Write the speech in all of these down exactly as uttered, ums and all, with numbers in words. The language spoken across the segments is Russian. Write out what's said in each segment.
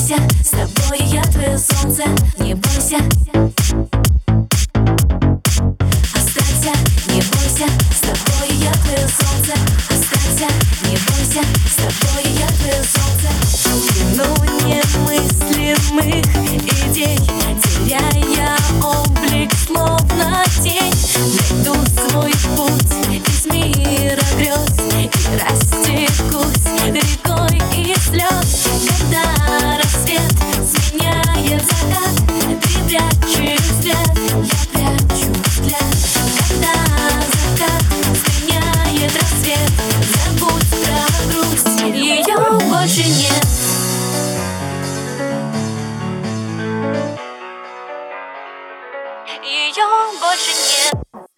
бойся, с тобой я твое солнце. Не бойся, останься. Не бойся, с тобой я твое солнце. Останься, не бойся, с тобой я твое солнце. Ну немыслимых идей, теряя облик, словно тень, найду свой путь из мира грез и растекусь рекой из слез. Когда рассвет сменяет закат, ты прячешь взгляд, я прячу взгляд. Когда закат сменяет рассвет, забудь про грусть, ее больше нет. Ее больше нет.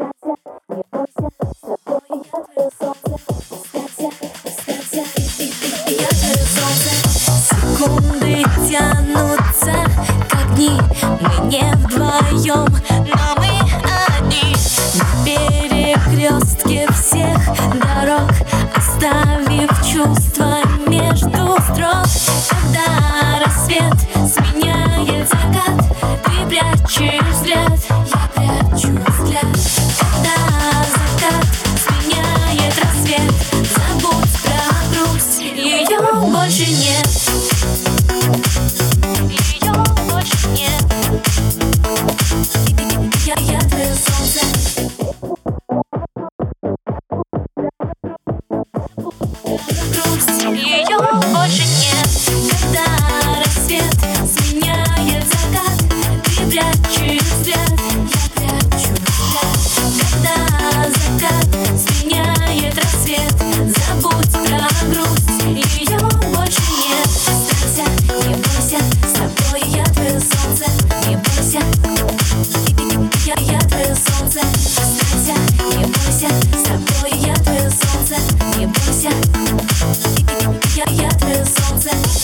Секунды тянутся, как дни. Мы не вдвоем, но мы одни. На перекрестке всех дорог, оставив чувства между строк. Когда рассвет сменяет закат, ты прячешь взгляд, я прячу взгляд. Когда закат сменяет рассвет, забудь про грусть, ее больше нет. Ее больше нет. Я, я твое солнце. Грусть, ее больше нет. Когда рассвет сменяет закат, ты прячешь взгляд, я прячу взгляд. Когда закат сменяет рассвет, забудь про грусть, ее больше нет. Останься, не бойся, с тобой я твое солнце. Не бойся, я, я твое солнце. Останься, не бойся, с тобой я твое солнце. Не бойся, я, я твое солнце.